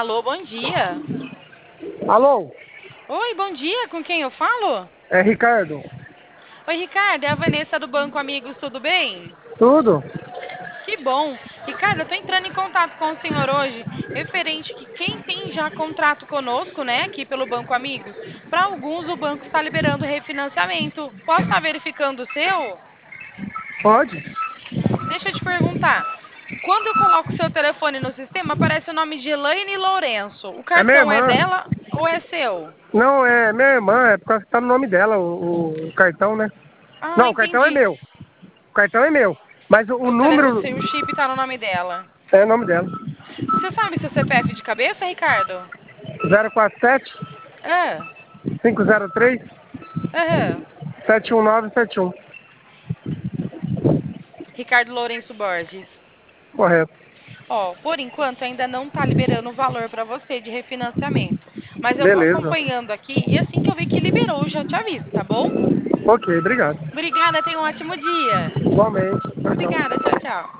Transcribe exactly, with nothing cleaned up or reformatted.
Alô, bom dia. Alô, Oi, bom dia. Com quem eu falo? é Ricardo. Oi, Ricardo, é a Vanessa do Banco Amigos, tudo bem? Tudo? Que bom. Ricardo, eu tô entrando em contato com o senhor hoje, referente que quem tem já contrato conosco, né, aqui pelo Banco Amigos, para alguns o banco está liberando refinanciamento. Posso estar verificando o seu? Pode? Deixa eu te perguntar. Quando eu coloco o seu telefone no sistema, aparece o nome de Elaine Lourenço. O É minha cartão é irmã. dela ou é seu? Não, é minha irmã, é por causa que tá no nome dela, o, o cartão, né? Ah, Não, o cartão é entendi. meu. O cartão é meu. Mas o, o O, tele... o número seu chip tá no nome dela. é o nome dela. Você sabe seu C P F de cabeça, Ricardo? zero quatro sete, Ah, cinco zero três, aham. sete um nove sete um. Ricardo Lourenço Borges. Correto. Ó, por enquanto ainda não tá liberando o valor para você de refinanciamento. Mas eu vou Beleza. acompanhando aqui e assim que eu ver que liberou, eu já te aviso, tá bom? Ok, obrigado. Obrigada, tenha um ótimo dia. Igualmente. Tchau, tchau. Obrigada, tchau, tchau.